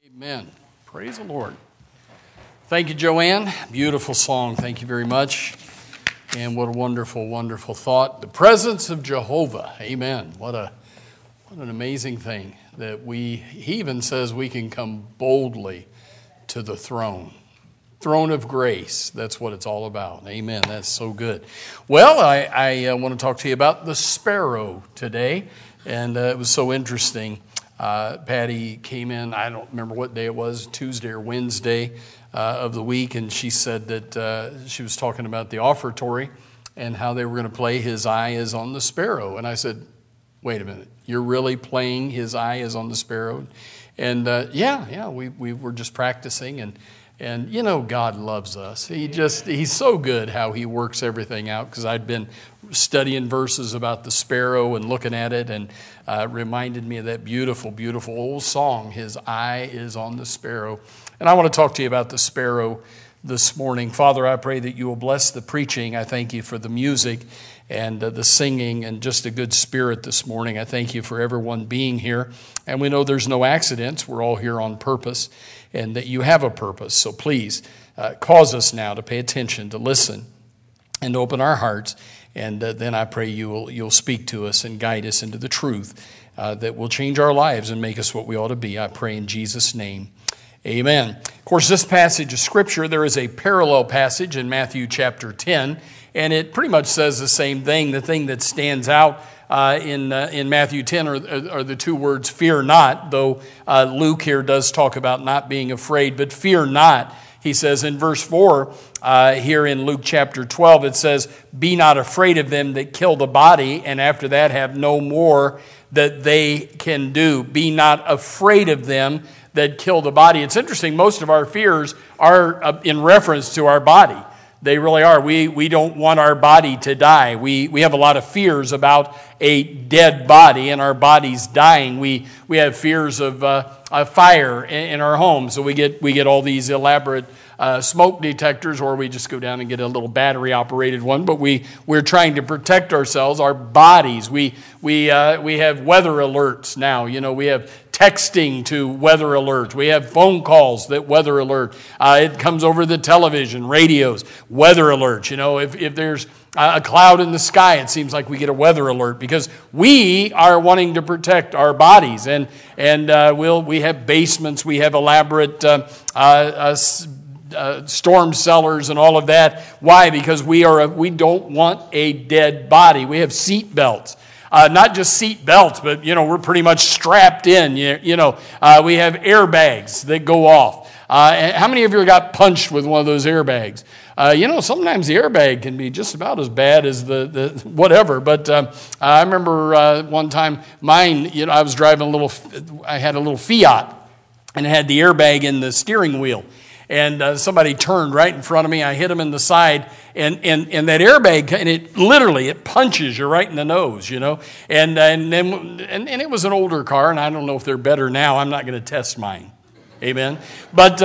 Amen. Praise the Lord. Thank you, Joanne. Beautiful song. Thank you very much. And what a wonderful, wonderful thought. The presence of Jehovah. Amen. What an amazing thing that he even says we can come boldly to the throne. Throne of grace. That's what it's all about. Amen. That's so good. Well, I want to talk to you about the sparrow today. And it was so interesting. Patty came in, I don't remember what day it was, Tuesday or Wednesday of the week, and she said that she was talking about the offertory and how they were going to play His Eye is on the Sparrow. And I said, wait a minute, you're really playing His Eye is on the Sparrow? And we were just practicing, and you know, God loves us. He's so good how He works everything out, because I'd been studying verses about the sparrow and looking at it, and reminded me of that beautiful, beautiful old song, His Eye is on the Sparrow. And I want to talk to you about the sparrow this morning. Father, I pray that you will bless the preaching. I thank you for the music and the singing and just a good spirit this morning. I thank you for everyone being here. And we know there's no accidents. We're all here on purpose, and that you have a purpose. So please cause us now to pay attention, to listen, and to open our hearts. And then I pray you'll speak to us and guide us into the truth that will change our lives and make us what we ought to be. I pray in Jesus' name. Amen. Of course, this passage of Scripture, there is a parallel passage in Matthew chapter 10, and it pretty much says the same thing. The thing that stands out in Matthew 10 are the two words, fear not, though Luke here does talk about not being afraid, but fear not. He says in verse 4 here in Luke chapter 12, it says, be not afraid of them that kill the body, and after that have no more that they can do. Be not afraid of them that kill the body. It's interesting, most of our fears are in reference to our body. They really are. We don't want our body to die. We have a lot of fears about a dead body and our bodies dying. We have fears of a fire in our home, so we get all these elaborate smoke detectors, or we just go down and get a little battery operated one. But we're trying to protect ourselves, our bodies. We have weather alerts now. You know, we have texting to weather alerts. We have phone calls that weather alert. It comes over the television, radios, weather alerts. You know, if there's a cloud in the sky, it seems like we get a weather alert, because we are wanting to protect our bodies. And we have basements, we have elaborate storm cellars and all of that. Why? Because we don't want a dead body. We have seat belts. Not just seat belts, but, you know, we're pretty much strapped in. We have airbags that go off. How many of you got punched with one of those airbags? Sometimes the airbag can be just about as bad as the whatever. But I remember one time mine, I was driving I had a little Fiat, and it had the airbag in the steering wheel. And somebody turned right in front of me. I hit him in the side, and that airbag, and it punches you right in the nose, you know. And it was an older car, and I don't know if they're better now. I'm not going to test mine. Amen. But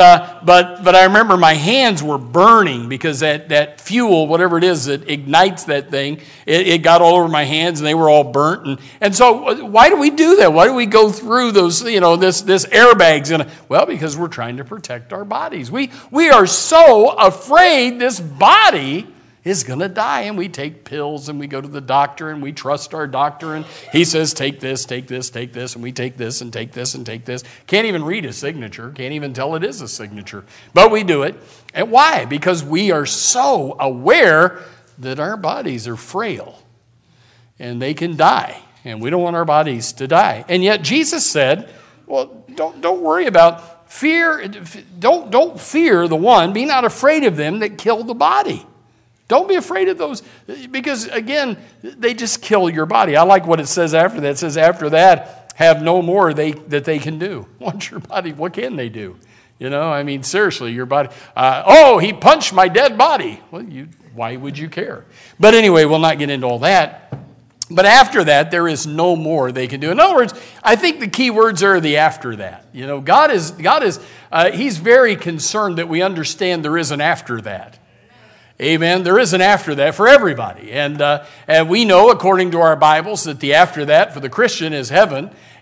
I remember my hands were burning, because that fuel, whatever it is that ignites that thing, it got all over my hands, and they were all burnt. And so why do we do that? Why do we go through those, this airbags? Well, because we're trying to protect our bodies. We are so afraid this body is going to die, and we take pills, and we go to the doctor, and we trust our doctor, and he says, take this, take this, take this, and we take this, and take this, and take this. Can't even read a signature, can't even tell it is a signature, but we do it. And why? Because we are so aware that our bodies are frail, and they can die, and we don't want our bodies to die. And yet Jesus said, well, don't worry about fear, don't fear the one, be not afraid of them that kill the body. Don't be afraid of those, because, again, they just kill your body. I like what it says after that. It says, after that, have no more that they can do. What's your body? What can they do? Seriously, your body. He punched my dead body. Well, why would you care? But anyway, we'll not get into all that. But after that, there is no more they can do. In other words, I think the key words are the after that. God is. He's very concerned that we understand there is an after that. Amen. There is an after that for everybody. And we know, according to our Bibles, that the after that for the Christian is heaven.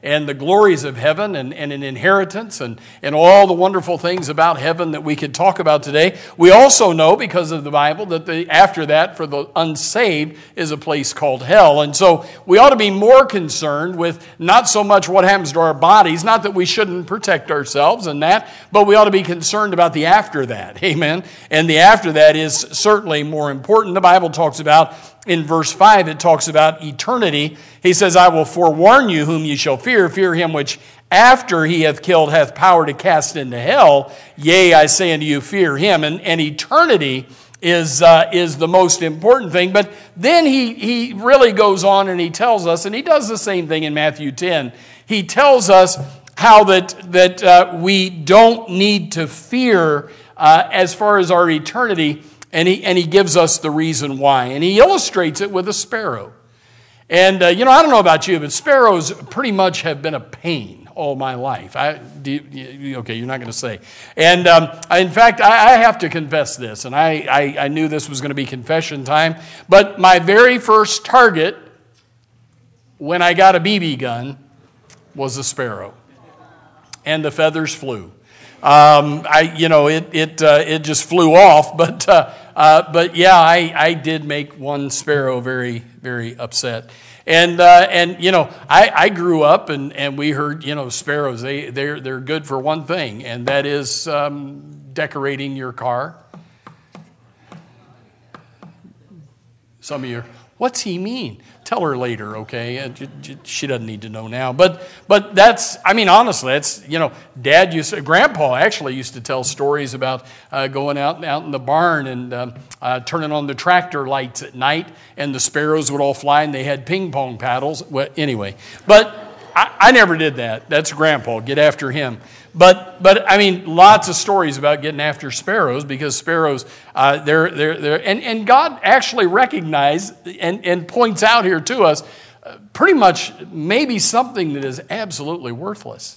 and the glories of heaven and an inheritance and all the wonderful things about heaven that we could talk about today. We also know, because of the Bible, that after that, for the unsaved, is a place called hell. And so we ought to be more concerned with not so much what happens to our bodies, not that we shouldn't protect ourselves and that, but we ought to be concerned about the after that. Amen. And the after that is certainly more important. The Bible talks about, in verse 5, it talks about eternity. He says, I will forewarn you whom you shall fear. Fear him which after he hath killed hath power to cast into hell. Yea, I say unto you, fear him. And eternity is the most important thing. But then he really goes on and he tells us, and he does the same thing in Matthew 10. He tells us how that we don't need to fear as far as our eternity, and he gives us the reason why. And he illustrates it with a sparrow. And, I don't know about you, but sparrows pretty much have been a pain all my life. Okay, you're not going to say. And in fact, I have to confess this, and I knew this was going to be confession time, but my very first target when I got a BB gun was a sparrow. And the feathers flew. It just flew off, but yeah, I did make one sparrow very, very upset. And I grew up and we heard, sparrows, they're good for one thing, and that is decorating your car. Some of you, what's he mean? Tell her later, okay? She doesn't need to know now. But that's, honestly, that's, Grandpa actually used to tell stories about going out in the barn and turning on the tractor lights at night, and the sparrows would all fly, and they had ping pong paddles. Well, anyway, but I never did that. That's Grandpa. Get after him. But lots of stories about getting after sparrows, because sparrows, and God actually recognized and points out here to us pretty much maybe something that is absolutely worthless.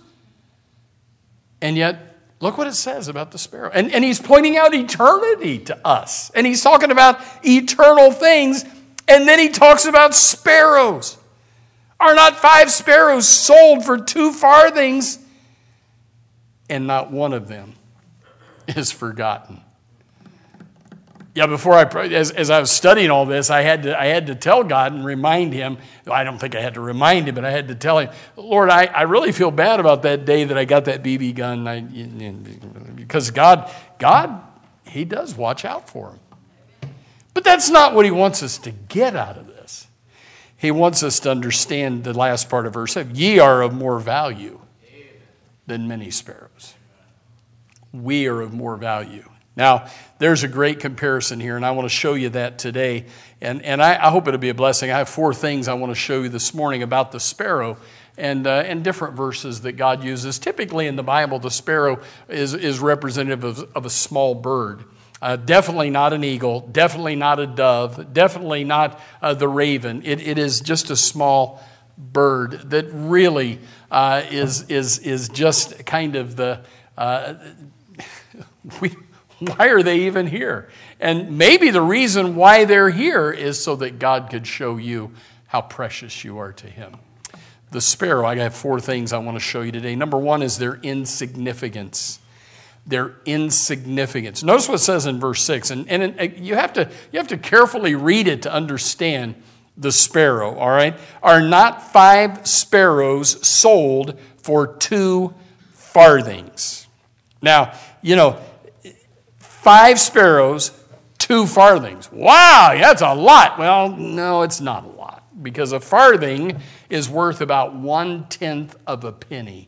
And yet, look what it says about the sparrow. And he's pointing out eternity to us. And he's talking about eternal things, and then he talks about sparrows. Are not 5 sparrows sold for 2 farthings? And not one of them is forgotten. Yeah, before as I was studying all this, I had to tell God and remind him. I don't think I had to remind him, but I had to tell him, Lord, I really feel bad about that day that I got that BB gun, because God, he does watch out for him. But that's not what he wants us to get out of this. He wants us to understand the last part of verse 7. Ye are of more value than many sparrows. We are of more value. Now, there's a great comparison here, and I want to show you that today. And I hope it'll be a blessing. I have 4 things I want to show you this morning about the sparrow and different verses that God uses. Typically in the Bible, the sparrow is representative of a small bird. Definitely not an eagle, definitely not a dove, definitely not the raven. It is just a small bird that really is just kind of the why are they even here? And maybe the reason why they're here is so that God could show you how precious you are to him. The sparrow, I have 4 things I want to show you today. Number 1 is their insignificance. Their insignificance. Notice what it says in verse 6, and you have to carefully read it to understand the sparrow, all right? Are not 5 sparrows sold for 2 farthings? Now, 5 sparrows, 2 farthings. Wow, that's a lot. Well, no, it's not a lot, because a farthing is worth about 1/10 of a penny.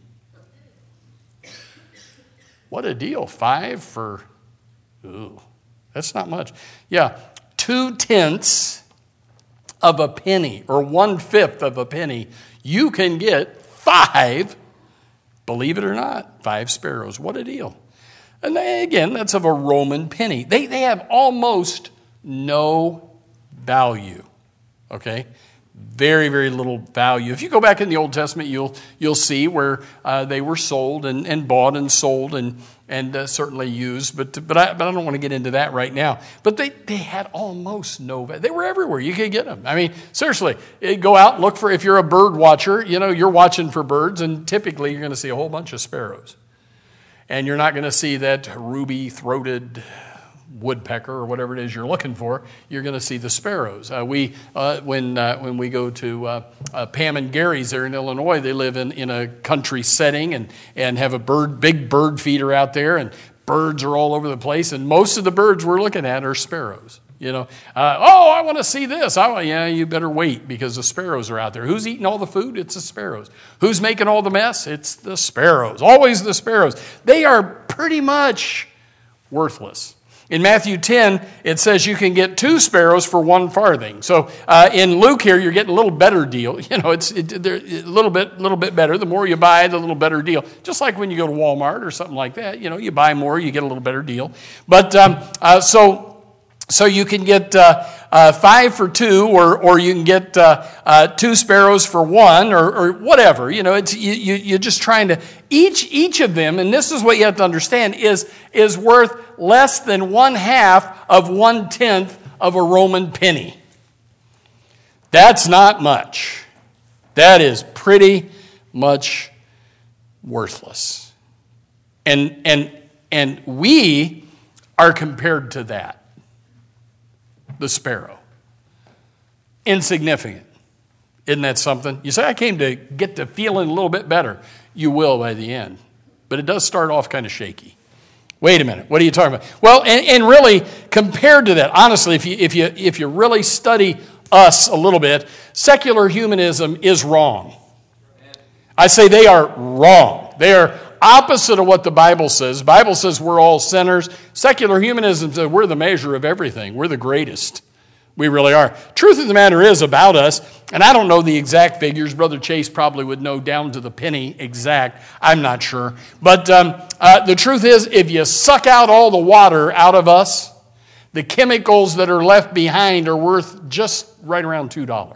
What a deal. 5 for, that's not much. Yeah, 2/10 of a penny, or 1/5 of a penny. You can get 5, believe it or not, 5 sparrows. What a deal. And again, that's of a Roman penny. They have almost no value, okay? Very, very little value. If you go back in the Old Testament, you'll see where they were sold and bought and sold and certainly used. But I don't want to get into that right now. But they had almost no value. They were everywhere. You could get them. I mean, seriously, go out and look for, if you're a bird watcher, you're watching for birds, and typically you're going to see a whole bunch of sparrows. And you're not going to see that ruby-throated woodpecker or whatever it is you're looking for. You're going to see the sparrows. When we go to Pam and Gary's there in Illinois, they live in a country setting and have a big bird feeder out there, and birds are all over the place. And most of the birds we're looking at are sparrows. I want to see this. You better wait because the sparrows are out there. Who's eating all the food? It's the sparrows. Who's making all the mess? It's the sparrows. Always the sparrows. They are pretty much worthless. In Matthew 10, it says you can get 2 sparrows for 1 farthing. So in Luke here, you're getting a little better deal. They're a little bit better. The more you buy, the little better deal. Just like when you go to Walmart or something like that. You buy more, you get a little better deal. But so you can get 5 for 2, or you can get 2 sparrows for 1, or whatever. You're just trying to each of them, and this is what you have to understand, is worth less than 1/2 of 1/10 of a Roman penny. That's not much. That is pretty much worthless, and we are compared to that. The sparrow. Insignificant. Isn't that something? You say, I came to get to feeling a little bit better. You will by the end. But it does start off kind of shaky. Wait a minute. What are you talking about? Well, and really, compared to that, honestly, if you really study us a little bit, secular humanism is wrong. I say they are wrong. They are opposite of what the Bible says. The Bible says we're all sinners. Secular humanism says we're the measure of everything. We're the greatest. We really are. Truth of the matter is about us, and I don't know the exact figures. Brother Chase probably would know down to the penny exact. I'm not sure. But the truth is, if you suck out all the water out of us, the chemicals that are left behind are worth just right around $2.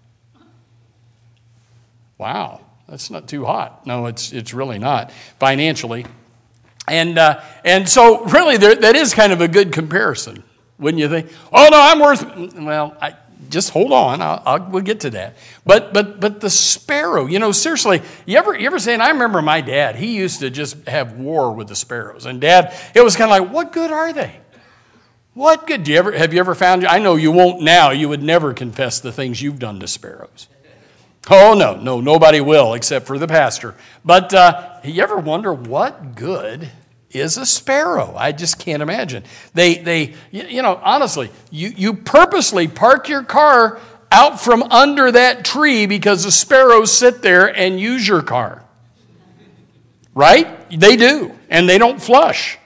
Wow. That's not too hot. No, it's really not financially, and so really that is kind of a good comparison, wouldn't you think? Oh no, I'm worth. Well, just hold on. We'll get to that. But the sparrow, seriously, you ever saying? I remember my dad. He used to just have war with the sparrows, and Dad, it was kind of like, what good are they? What good? Have you ever found? I know you won't now. You would never confess the things you've done to sparrows. Oh, no, nobody will except for the pastor. But you ever wonder what good is a sparrow? I just can't imagine. They honestly, you purposely park your car out from under that tree because the sparrows sit there and use your car. Right? They do, and they don't flush.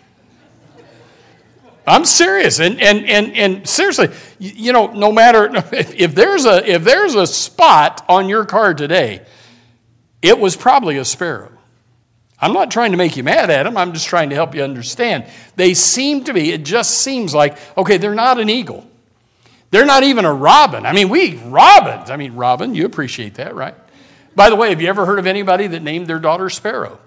I'm serious, and seriously, no matter if there's a spot on your car today, it was probably a sparrow. I'm not trying to make you mad at them. I'm just trying to help you understand. They seem to be. It just seems like they're not an eagle. They're not even a robin. Robins. Robin, you appreciate that, right? By the way, have you ever heard of anybody that named their daughter Sparrow?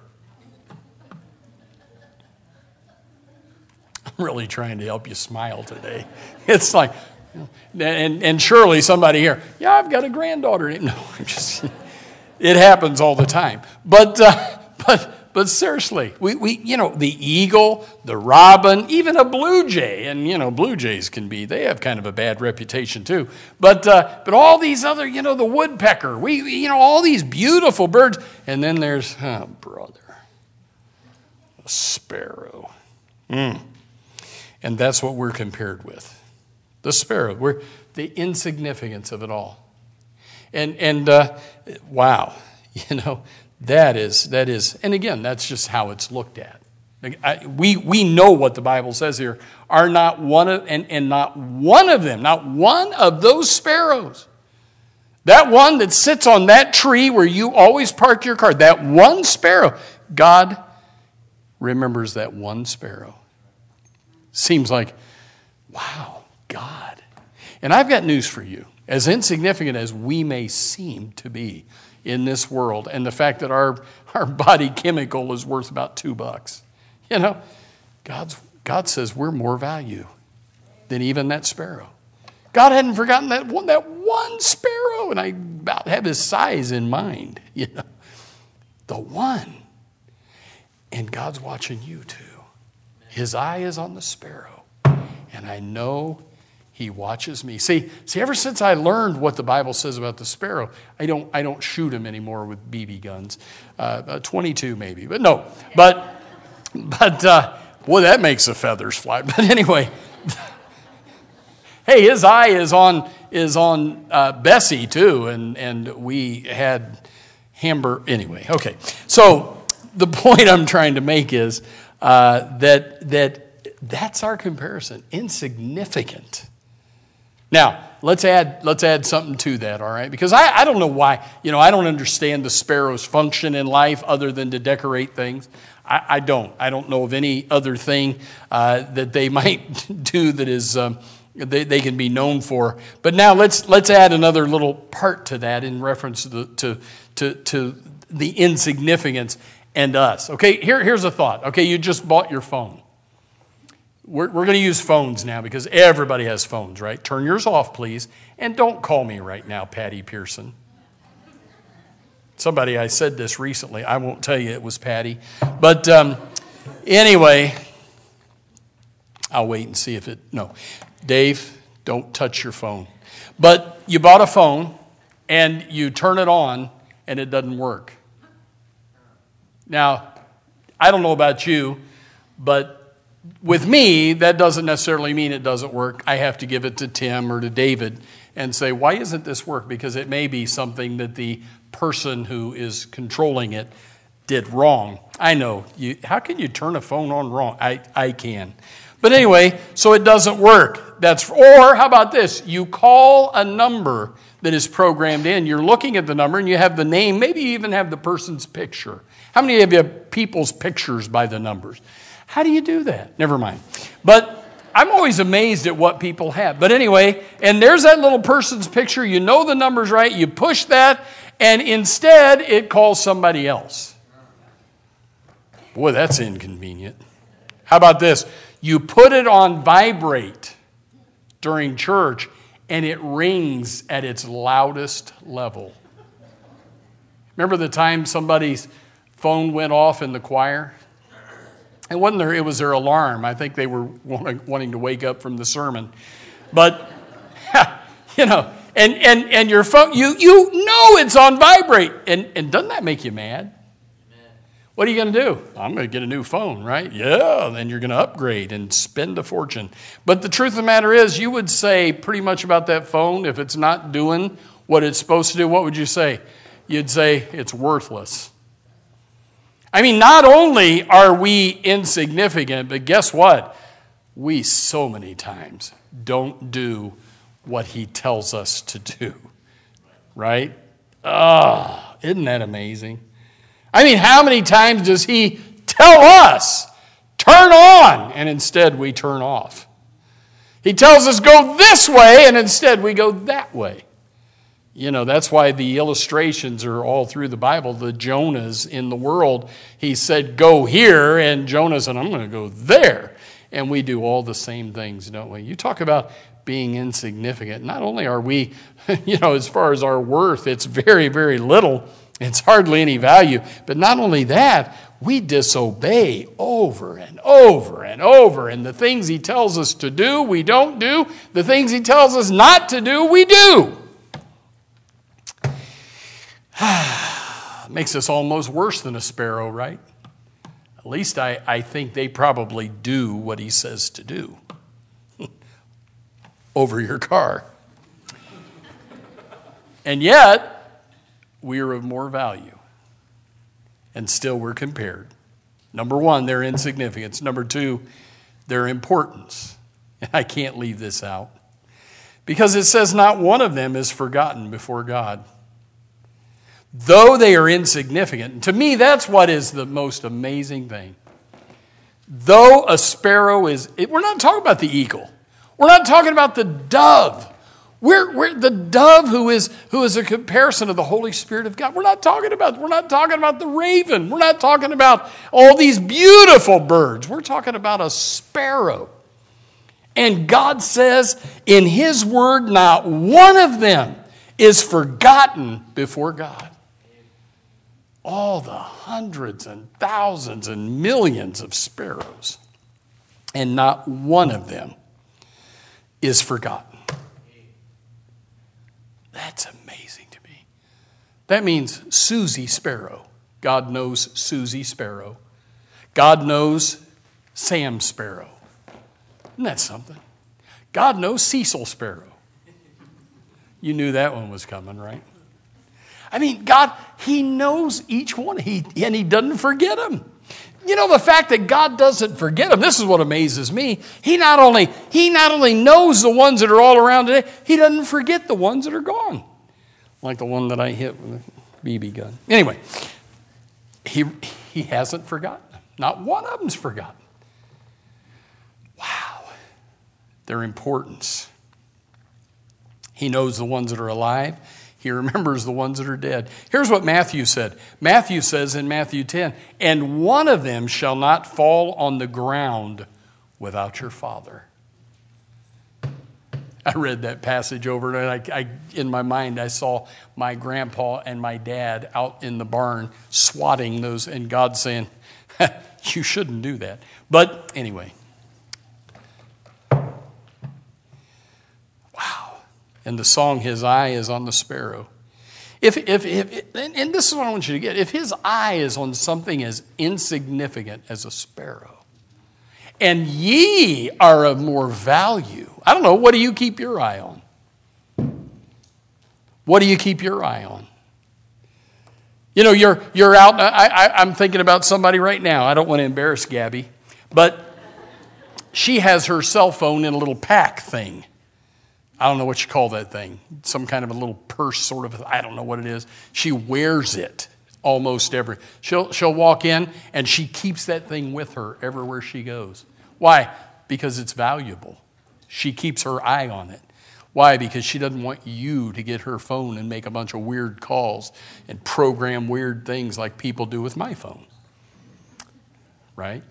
Really trying to help you smile today. It's like, and surely somebody here, I've got a granddaughter. No, it happens all the time. But seriously, we the eagle, the robin, even a blue jay, and blue jays they have kind of a bad reputation too. But all these other, the woodpecker, all these beautiful birds, and then there's, brother, a sparrow. And that's what we're compared with. The sparrow. We're the insignificance of it all. And wow, that is, and again, that's just how it's looked at. We know what the Bible says here. Are not one of, and not one of them, not one of those sparrows, that one that sits on that tree where you always park your car, that one sparrow, God remembers that one sparrow. Seems like, wow, God. And I've got news for you. As insignificant as we may seem to be in this world, and the fact that our body chemical is worth about $2, God says we're more value than even that sparrow. God hadn't forgotten that one sparrow, and I about have his size in mind. The one. And God's watching you too. His eye is on the sparrow, and I know he watches me. See, ever since I learned what the Bible says about the sparrow, I don't shoot him anymore with BB guns. 22 maybe, but no. But boy, that makes the feathers fly. But anyway, hey, his eye is on Bessie too, and we had hamburger. Anyway, okay. So the point I'm trying to make is that's our comparison. Insignificant. Now, let's add something to that, all right? Because I don't know why, I don't understand the sparrow's function in life other than to decorate things. I don't know of any other thing that they might do that is they can be known for. But now let's add another little part to that in reference to the insignificance and us. Okay, here's a thought. Okay, you just bought your phone. We're going to use phones now because everybody has phones, right? Turn yours off, please. And don't call me right now, Patty Pearson. Somebody, I said this recently. I won't tell you it was Patty. But anyway, I'll wait and see if no. Dave, don't touch your phone. But you bought a phone and you turn it on and it doesn't work. Now, I don't know about you, but with me, that doesn't necessarily mean it doesn't work. I have to give it to Tim or to David and say, why isn't this work? Because it may be something that the person who is controlling it did wrong. I know. How can you turn a phone on wrong? I can. But anyway, so it doesn't work. Or how about this? You call a number that is programmed in. You're looking at the number and you have the name. Maybe you even have the person's picture. How many of you have people's pictures by the numbers? How do you do that? Never mind. But I'm always amazed at what people have. But anyway, and there's that little person's picture. You know the number's right. You push that, and instead it calls somebody else. Boy, that's inconvenient. How about this? You put it on vibrate during church, and it rings at its loudest level. Remember the time somebody's phone went off in the choir? It was their alarm. I think they were wanting to wake up from the sermon. But, and your phone, you know it's on vibrate. And doesn't that make you mad? What are you going to do? I'm going to get a new phone, right? Yeah, then you're going to upgrade and spend a fortune. But the truth of the matter is, you would say pretty much about that phone, if it's not doing what it's supposed to do, what would you say? You'd say it's worthless. I mean, not only are we insignificant, but guess what? We so many times don't do what he tells us to do, right? Isn't that amazing? I mean, how many times does he tell us, turn on, and instead we turn off? He tells us go this way, and instead we go that way. That's why the illustrations are all through the Bible. The Jonahs in the world, he said, go here, and Jonah said, I'm going to go there. And we do all the same things, don't we? You talk about being insignificant. Not only are we, as far as our worth, it's very, very little. It's hardly any value. But not only that, we disobey over and over and over. And the things he tells us to do, we don't do. The things he tells us not to do, we do. Makes us almost worse than a sparrow, right? At least I think they probably do what he says to do over your car. And yet, we are of more value. And still we're compared. Number one, their insignificance. Number two, their importance. And I can't leave this out. Because it says not one of them is forgotten before God. Though they are insignificant. To me, that's what is the most amazing thing. Though a sparrow is... We're not talking about the eagle. We're not talking about the dove. We're the dove who is a comparison of the Holy Spirit of God. We're not talking about the raven. We're not talking about all these beautiful birds. We're talking about a sparrow. And God says in His word, not one of them is forgotten before God. All the hundreds and thousands and millions of sparrows, and not one of them is forgotten. That's amazing to me. That means Susie Sparrow. God knows Susie Sparrow. God knows Sam Sparrow. Isn't that something? God knows Cecil Sparrow. You knew that one was coming, right? I mean, God, He knows each one, and He doesn't forget them. You know, the fact that God doesn't forget them, this is what amazes me. He not only knows the ones that are all around today, He doesn't forget the ones that are gone. Like the one that I hit with a BB gun. Anyway, He hasn't forgotten them. Not one of them's forgotten. Wow. Their importance. He knows the ones that are alive. He remembers the ones that are dead. Here's what Matthew said. Matthew says in Matthew 10, and one of them shall not fall on the ground without your Father. I read that passage over, and in my mind I saw my grandpa and my dad out in the barn swatting those, and God saying, you shouldn't do that. But anyway. And the song, His eye is on the sparrow. And this is what I want you to get. If His eye is on something as insignificant as a sparrow, and ye are of more value, I don't know, what do you keep your eye on? What do you keep your eye on? You know, you're out, I'm thinking about somebody right now. I don't want to embarrass Gabby, but she has her cell phone in a little pack thing. I don't know what you call that thing. Some kind of a little purse sort of, I don't know what it is. She wears it almost she'll walk in and she keeps that thing with her everywhere she goes. Why? Because it's valuable. She keeps her eye on it. Why? Because she doesn't want you to get her phone and make a bunch of weird calls and program weird things like people do with my phone. Right?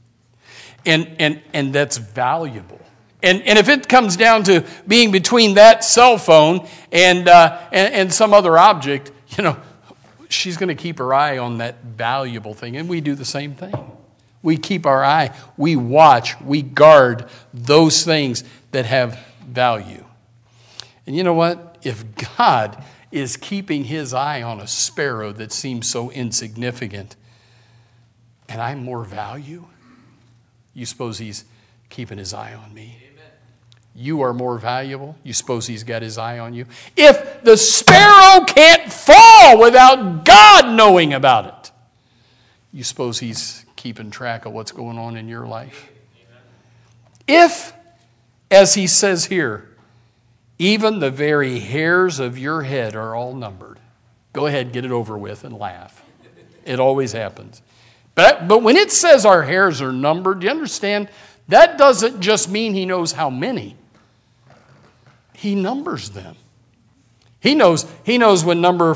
And that's valuable. And if it comes down to being between that cell phone and some other object, you know, she's going to keep her eye on that valuable thing. And we do the same thing. We keep our eye, we watch, we guard those things that have value. And you know what? If God is keeping His eye on a sparrow that seems so insignificant, and I'm more value, you suppose He's keeping His eye on me? You are more valuable. You suppose He's got His eye on you? If the sparrow can't fall without God knowing about it, you suppose He's keeping track of what's going on in your life? If, as He says here, even the very hairs of your head are all numbered. Go ahead, get it over with and laugh. It always happens. But when it says our hairs are numbered, do you understand? That doesn't just mean He knows how many. He numbers them. He knows when number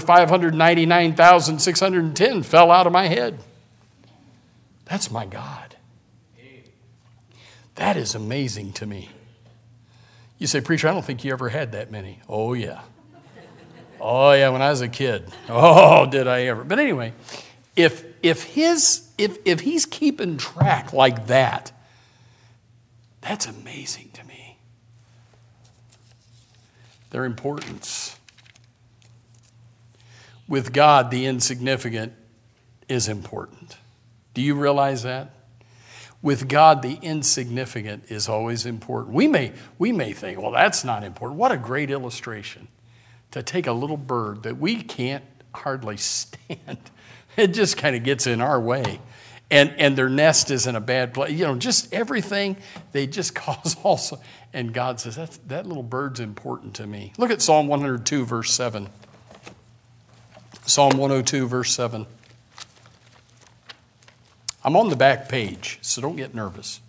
599,610 fell out of my head. That's my God. That is amazing to me. You say, preacher, I don't think you ever had that many. Oh, yeah. Oh, yeah, when I was a kid. Oh, did I ever. But anyway, if He's keeping track like that, that's amazing to me. Their importance. With God, the insignificant is important. Do you realize that? With God, the insignificant is always important. We may think, well, that's not important. What a great illustration to take a little bird that we can't hardly stand. It just kind of gets in our way. And their nest is in a bad place. You know, just everything, they just cause also. And God says, that little bird's important to me. Look at Psalm 102, verse 7. Psalm 102, verse 7. I'm on the back page, so don't get nervous.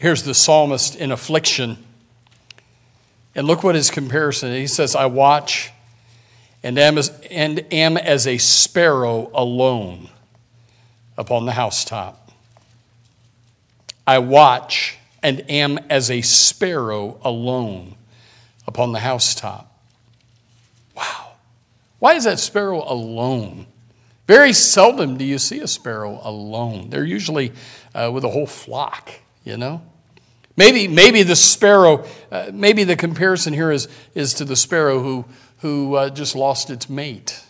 Here's the psalmist in affliction. And look what his comparison is. He says, I watch and am as a sparrow alone upon the housetop. I watch and am as a sparrow alone upon the housetop. Wow. Why is that sparrow alone? Very seldom do you see a sparrow alone. They're usually with a whole flock, you know. Maybe the sparrow, maybe the comparison here is to the sparrow who just lost its mate.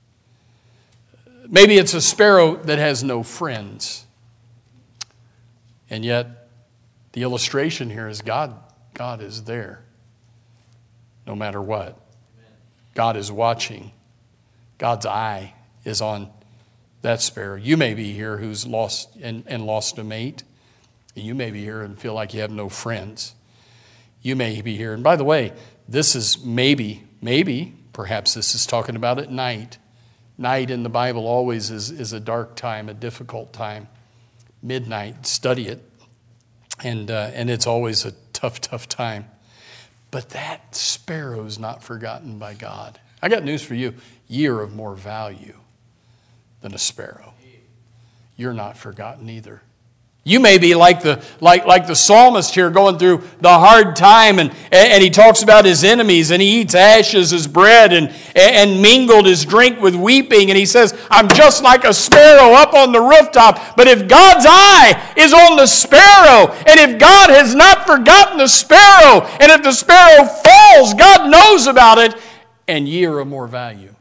Maybe it's a sparrow that has no friends. And yet, the illustration here is God is there no matter what. God is watching. God's eye is on that sparrow. You may be here who's lost and lost a mate. You may be here and feel like you have no friends. You may be here. And by the way, this is perhaps this is talking about at night. Night in the Bible always is a dark time, a difficult time. Midnight, study it. And it's always a tough time. But that sparrow's not forgotten by God. I got news for you. You're of more value than a sparrow. You're not forgotten either. You may be like the psalmist here going through the hard time, and he talks about his enemies, and he eats ashes as bread and mingled his drink with weeping, and he says, I'm just like a sparrow up on the rooftop. But if God's eye is on the sparrow, and if God has not forgotten the sparrow, and if the sparrow falls, God knows about it, and ye are of more value.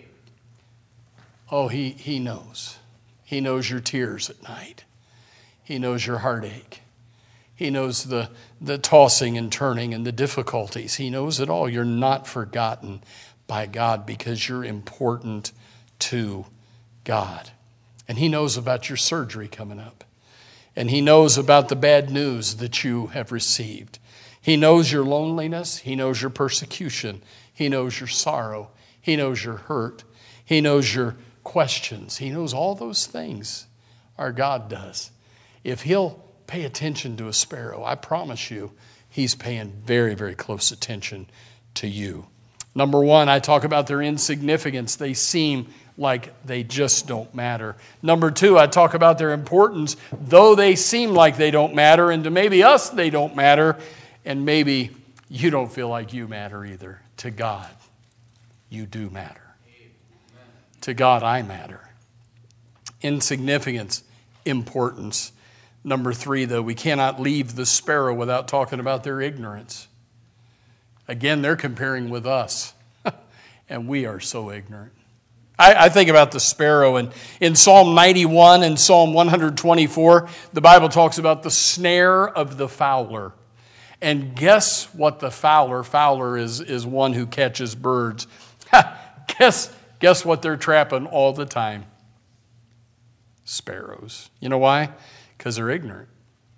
Oh, he knows. He knows your tears at night. He knows your heartache. He knows the tossing and turning and the difficulties. He knows it all. You're not forgotten by God because you're important to God. And He knows about your surgery coming up. And He knows about the bad news that you have received. He knows your loneliness. He knows your persecution. He knows your sorrow. He knows your hurt. He knows your questions. He knows all those things. Our God does. If He'll pay attention to a sparrow, I promise you, He's paying very, very close attention to you. Number one, I talk about their insignificance. They seem like they just don't matter. Number two, I talk about their importance, though they seem like they don't matter, and to maybe us they don't matter, and maybe you don't feel like you matter either. To God, you do matter. To God, I matter. Insignificance, importance. Number three, though, we cannot leave the sparrow without talking about their ignorance. Again, they're comparing with us, and we are so ignorant. I think about the sparrow, and in Psalm 91 and Psalm 124, the Bible talks about the snare of the fowler. And guess what the fowler? Fowler is one who catches birds. Guess what they're trapping all the time? Sparrows. You know why? Because they're ignorant.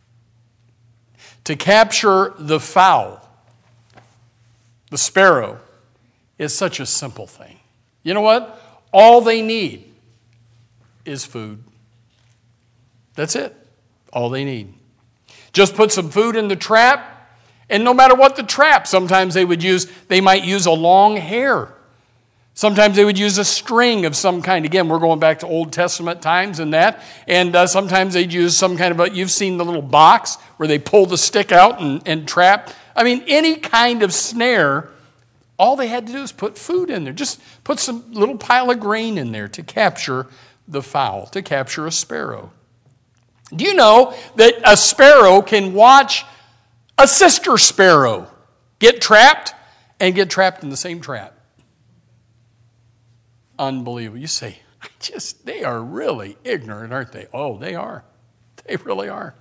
To capture the fowl, the sparrow, is such a simple thing. You know what? All they need is food. That's it. All they need. Just put some food in the trap, and no matter what the trap, sometimes they might use a long hair. Sometimes they would use a string of some kind. Again, we're going back to Old Testament times and that. And sometimes they'd use some kind of you've seen the little box where they pull the stick out and trap. I mean, any kind of snare, all they had to do is put food in there. Just put some little pile of grain in there to capture the fowl, to capture a sparrow. Do you know that a sparrow can watch a sister sparrow get trapped and get trapped in the same trap? Unbelievable. You say, they are really ignorant, aren't they? Oh, they are. They really are.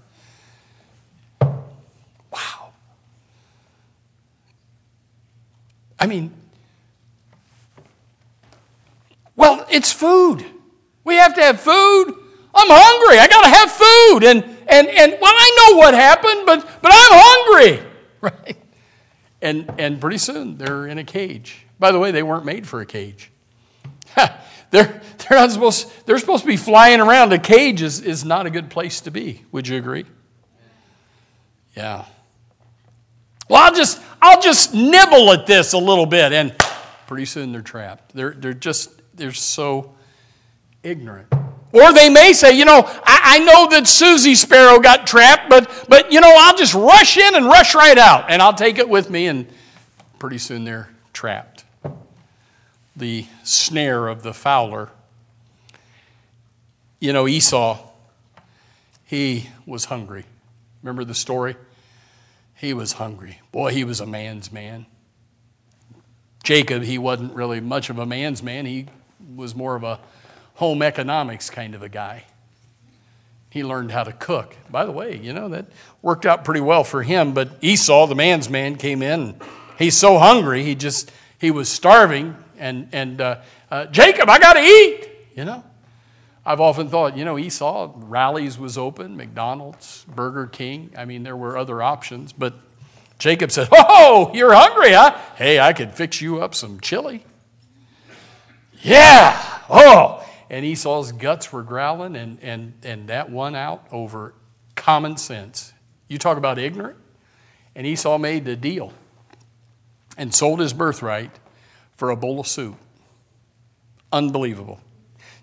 Wow. I mean, well, it's food. We have to have food. I'm hungry. I got to have food. And well, I know what happened, but I'm hungry. Right? And pretty soon they're in a cage. By the way, they weren't made for a cage. They're supposed to be flying around. A cage is not a good place to be. Would you agree? Yeah. Well, I'll just nibble at this a little bit, and pretty soon they're trapped. They're so ignorant. Or they may say, I know that Susie Sparrow got trapped, but I'll just rush in and rush right out, and I'll take it with me, and pretty soon they're trapped. The snare of the fowler. Esau, he was hungry. Remember the story? He was hungry. Boy, he was a man's man. Jacob, he wasn't really much of a man's man. He was more of a home economics kind of a guy. He learned how to cook. By the way, that worked out pretty well for him. But Esau, the man's man, came in. And he's so hungry, he was starving. And Jacob, I got to eat. I've often thought, Esau, Rally's was open, McDonald's, Burger King. I mean, there were other options. But Jacob said, "Oh, you're hungry, huh? Hey, I could fix you up some chili." Yeah. Oh. And Esau's guts were growling, and that won out over common sense. You talk about ignorant. And Esau made the deal and sold his birthright for a bowl of soup. Unbelievable.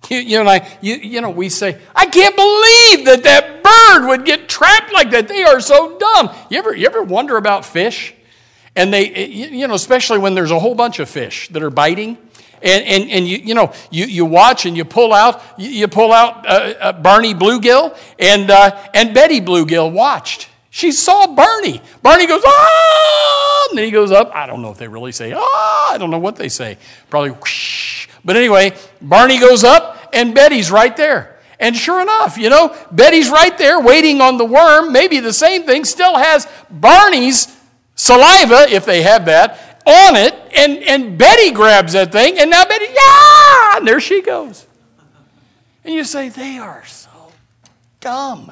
We say, I can't believe that bird would get trapped like that. They are so dumb. You ever wonder about fish? And they, especially when there's a whole bunch of fish that are biting. And you watch and you pull out Barney Bluegill, and Betty Bluegill watched. She saw Barney. Barney goes, ah, and then he goes up. I don't know if they really say, ah, I don't know what they say. Probably whoosh. But anyway, Barney goes up and Betty's right there. And sure enough, Betty's right there waiting on the worm. Maybe the same thing still has Barney's saliva, if they have that, on it, and Betty grabs that thing, and now Betty, yeah, and there she goes. And you say, they are so dumb.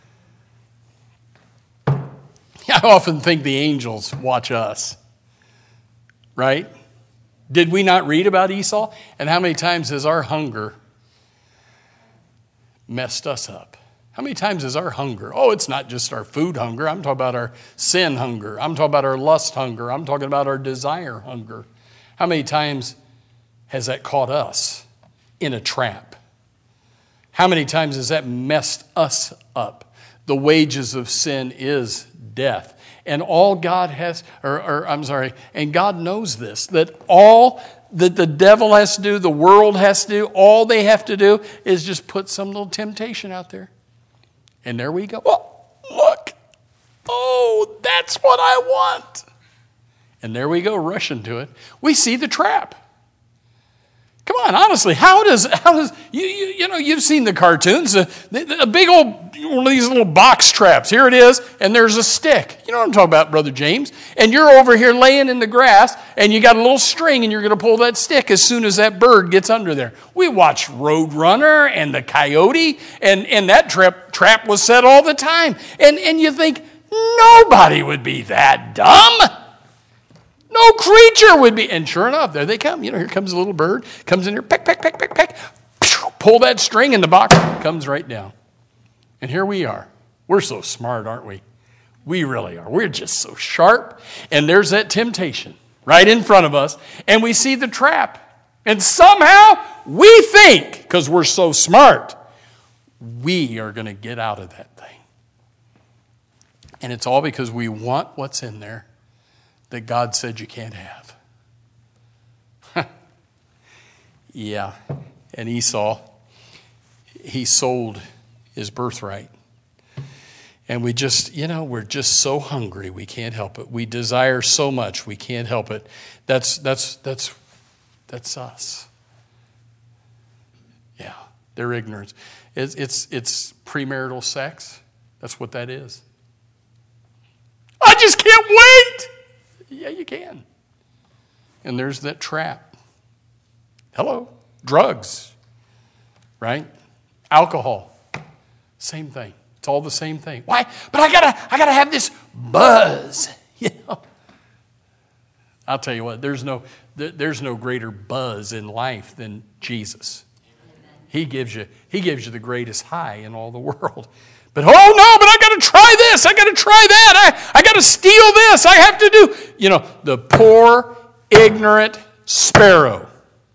I often think the angels watch us, right? Did we not read about Esau? And how many times has our hunger messed us up? How many times is our hunger? Oh, it's not just our food hunger. I'm talking about our sin hunger. I'm talking about our lust hunger. I'm talking about our desire hunger. How many times has that caught us in a trap? How many times has that messed us up? The wages of sin is death. And all God has, and God knows this, that all that the devil has to do, the world has to do, all they have to do is just put some little temptation out there. And there we go. Oh, look. Oh, that's what I want. And there we go, rushing to it. We see the trap. Come on, honestly, how does you've seen the cartoons, a big old one of these little box traps. Here it is, and there's a stick. You know what I'm talking about, Brother James? And you're over here laying in the grass, and you got a little string, and you're going to pull that stick as soon as that bird gets under there. We watch Roadrunner and the Coyote, and that trap was set all the time. And you think, nobody would be that dumb. No creature would be. And sure enough, there they come. Here comes a little bird, comes in here, peck, peck, peck, peck, peck. Pull that string, and the box comes right down. And here we are. We're so smart, aren't we? We really are. We're just so sharp. And there's that temptation right in front of us. And we see the trap. And somehow we think, because we're so smart, we are going to get out of that thing. And it's all because we want what's in there that God said you can't have. Yeah. And Esau, he sold his birthright. And we just, we're just so hungry, we can't help it. We desire so much, we can't help it. That's us. Yeah, their ignorance. It's premarital sex. That's what that is. I just can't wait. Yeah, you can. And there's that trap. Hello. Drugs. Right? Alcohol. Same thing. It's all the same thing. Why? But I gotta have this buzz. I'll tell you what, there's no greater buzz in life than Jesus. He gives you the greatest high in all the world. But I got to try this. I got to try that. I got to steal this. I have to do, the poor, ignorant sparrow.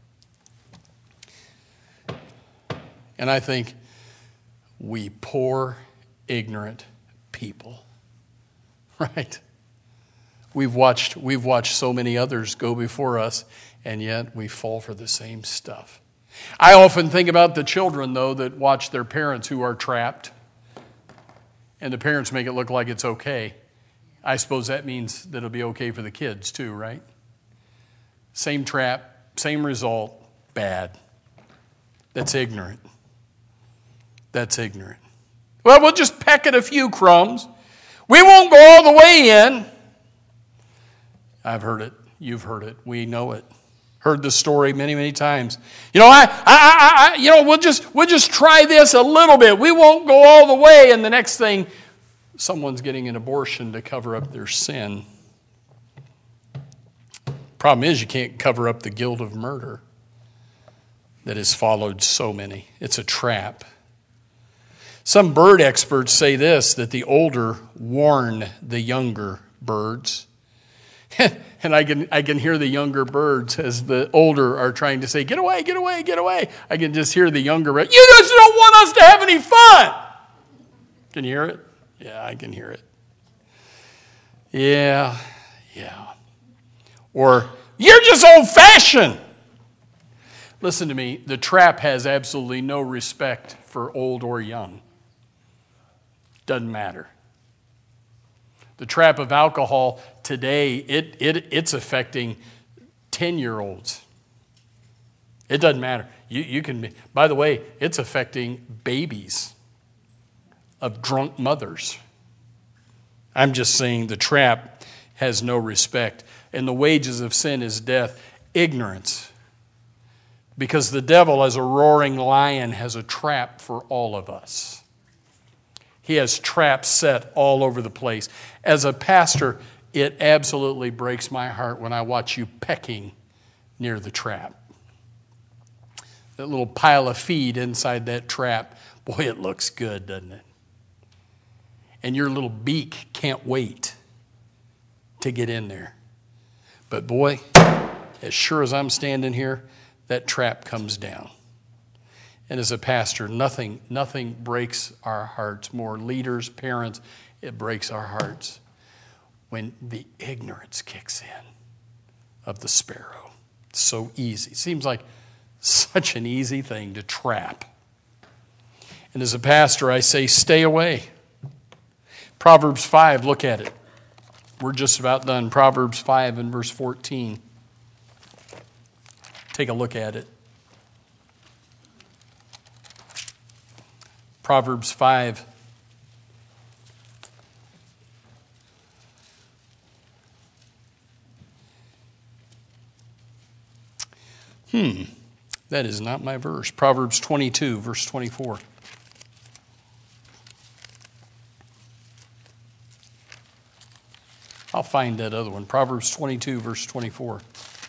And I think, we poor, ignorant people, right? We've watched so many others go before us, and yet we fall for the same stuff. I often think about the children, though, that watch their parents who are trapped, and the parents make it look like it's okay. I suppose that means that it'll be okay for the kids too, right? Same trap, same result, bad. That's ignorant. That's ignorant. Well, we'll just peck at a few crumbs. We won't go all the way in. I've heard it. You've heard it. We know it. Heard the story many, many times. We'll just try this a little bit. We won't go all the way. And the next thing, someone's getting an abortion to cover up their sin. Problem is, you can't cover up the guilt of murder that has followed so many. It's a trap. Some bird experts say this, that the older warn the younger birds. And I can hear the younger birds as the older are trying to say, get away, get away, get away. I can just hear the younger birds, you just don't want us to have any fun. Can you hear it? Yeah, I can hear it. Yeah. Or, you're just old-fashioned. Listen to me, the trap has absolutely no respect for old or young. Doesn't matter. The trap of alcohol today, it's affecting 10-year-olds. It doesn't matter. You can be, by the way, it's affecting babies of drunk mothers. I'm just saying the trap has no respect. And the wages of sin is death, ignorance. Because the devil, as a roaring lion, has a trap for all of us. He has traps set all over the place. As a pastor, it absolutely breaks my heart when I watch you pecking near the trap. That little pile of feed inside that trap, boy, it looks good, doesn't it? And your little beak can't wait to get in there. But boy, as sure as I'm standing here, that trap comes down. And as a pastor, nothing breaks our hearts more. Leaders, parents, it breaks our hearts when the ignorance kicks in of the sparrow. It's so easy. It seems like such an easy thing to trap. And as a pastor, I say, stay away. Proverbs 5, look at it. We're just about done. Proverbs 5 and verse 14. Take a look at it. Proverbs 5. That is not my verse. Proverbs 22, verse 24. I'll find that other one. Proverbs 22, verse 24.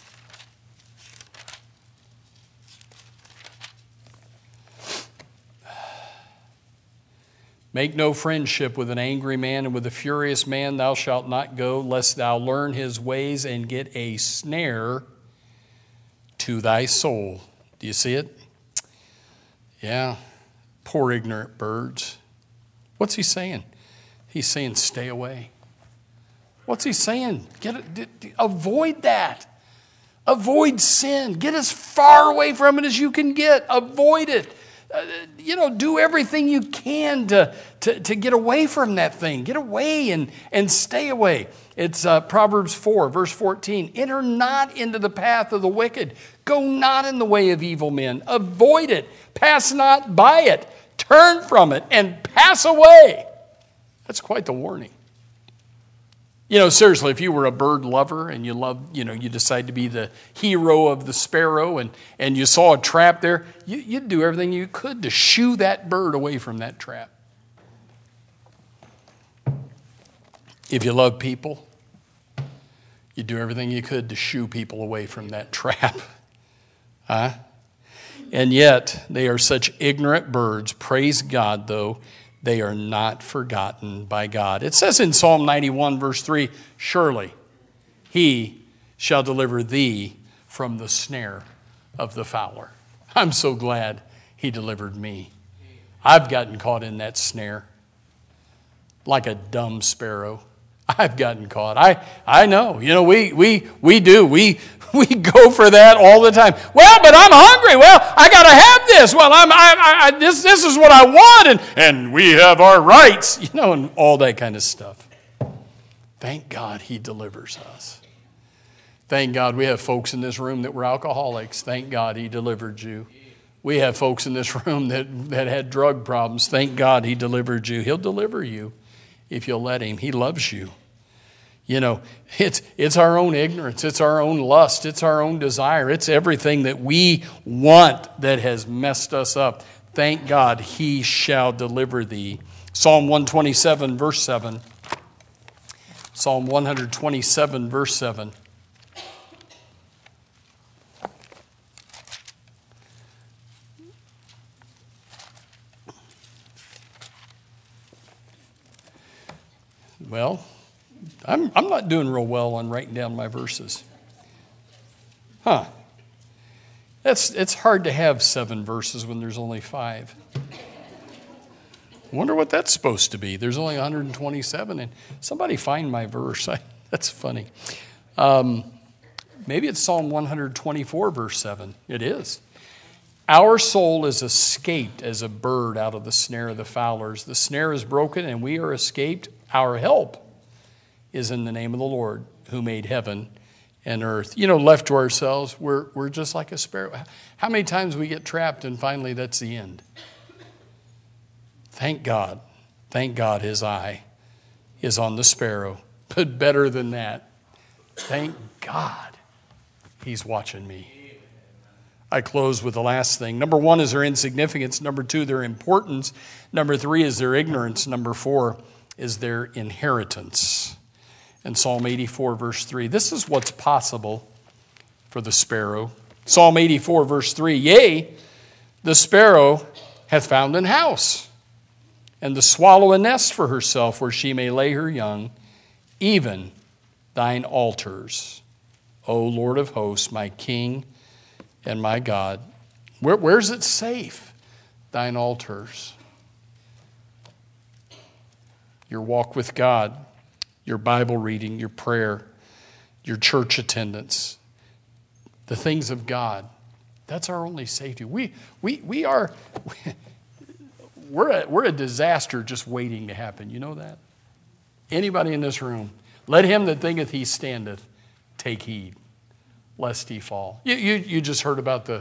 Make no friendship with an angry man, and with a furious man thou shalt not go, lest thou learn his ways and get a snare to thy soul. Do you see it? Yeah. Poor ignorant birds. What's he saying? He's saying stay away. What's he saying? Avoid that. Avoid sin. Get as far away from it as you can get. Avoid it. Do everything you can to get away from that thing. Get away and stay away. It's Proverbs 4, verse 14. Enter not into the path of the wicked. Go not in the way of evil men. Avoid it. Pass not by it. Turn from it and pass away. That's quite the warning. Seriously, if you were a bird lover and you decide to be the hero of the sparrow and you saw a trap there, you'd do everything you could to shoo that bird away from that trap. If you love people, you'd do everything you could to shoo people away from that trap. And yet, they are such ignorant birds. Praise God, though, They are not forgotten by God. It says in Psalm 91, verse 3, surely he shall deliver thee from the snare of the fowler. I'm so glad he delivered me. I've gotten caught in that snare like a dumb sparrow. I've gotten caught. I know. You know, we do. We go for that all the time. Well, but I'm hungry. Well, I got to have this. Well, this is what I want, and we have our rights. You know, and all that kind of stuff. Thank God he delivers us. Thank God we have folks in this room that were alcoholics. Thank God he delivered you. We have folks in this room that had drug problems. Thank God he delivered you. He'll deliver you if you'll let him. He loves you. You know, it's our own ignorance. It's our own lust. It's our own desire. It's everything that we want that has messed us up. Thank God he shall deliver thee. Psalm 127, verse 7. Psalm 127, verse 7. Well, I'm not doing real well on writing down my verses. It's hard to have 7 verses when there's only 5. Wonder what that's supposed to be. There's only 127, and somebody find my verse. That's funny. Maybe it's Psalm 124, verse 7. It is. Our soul is escaped as a bird out of the snare of the fowlers. The snare is broken, and we are escaped. Our help is in the name of the Lord who made heaven and earth. You know, left to ourselves, we're just like a sparrow. How many times we get trapped and finally that's the end? Thank God his eye is on the sparrow. But better than that, thank God he's watching me. I close with the last thing. Number 1 is their insignificance. Number 2, their importance. Number 3 is their ignorance. Number 4 is their inheritance. In Psalm 84, verse 3, this is what's possible for the sparrow. Psalm 84, verse 3, yea, the sparrow hath found an house, and the swallow a nest for herself, where she may lay her young, even thine altars, O Lord of hosts, my King and my God. Where's it safe? Thine altars. Your walk with God, your Bible reading, your prayer, your church attendance, the things of God. That's our only safety. We're a disaster just waiting to happen. You know that? Anybody in this room, let him that thinketh he standeth take heed, lest he fall. You just heard about the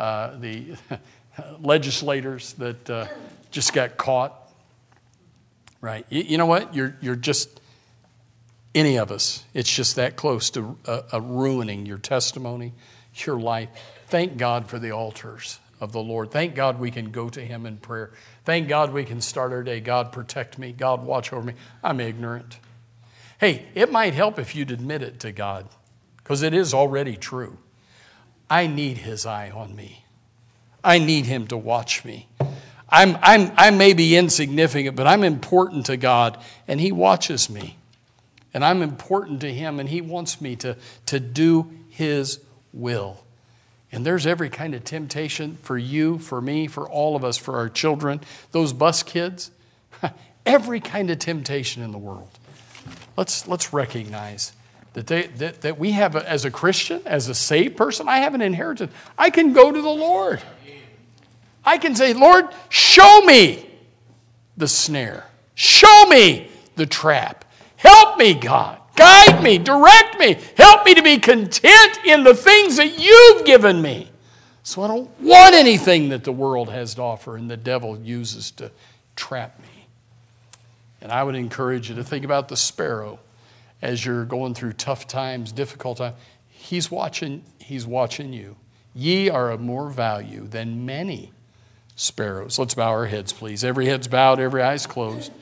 legislators that just got caught. Right. You know what? You're just, any of us, it's just that close to ruining your testimony, your life. Thank God for the altars of the Lord. Thank God we can go to him in prayer. Thank God we can start our day. God, protect me. God, watch over me. I'm ignorant. Hey, it might help if you'd admit it to God, because it is already true. I need his eye on me. I need him to watch me. I may be insignificant, but I'm important to God, and he watches me. And I'm important to him, and he wants me to do his will. And there's every kind of temptation for you, for me, for all of us, for our children, those bus kids, every kind of temptation in the world. Let's recognize that we have, as a Christian, as a saved person, I have an inheritance. I can go to the Lord. I can say, Lord, show me the snare. Show me the trap. Help me, God. Guide me. Direct me. Help me to be content in the things that you've given me. So I don't want anything that the world has to offer and the devil uses to trap me. And I would encourage you to think about the sparrow as you're going through tough times, difficult times. He's watching you. Ye are of more value than many sparrows. Let's bow our heads, please. Every head's bowed, every eye's closed.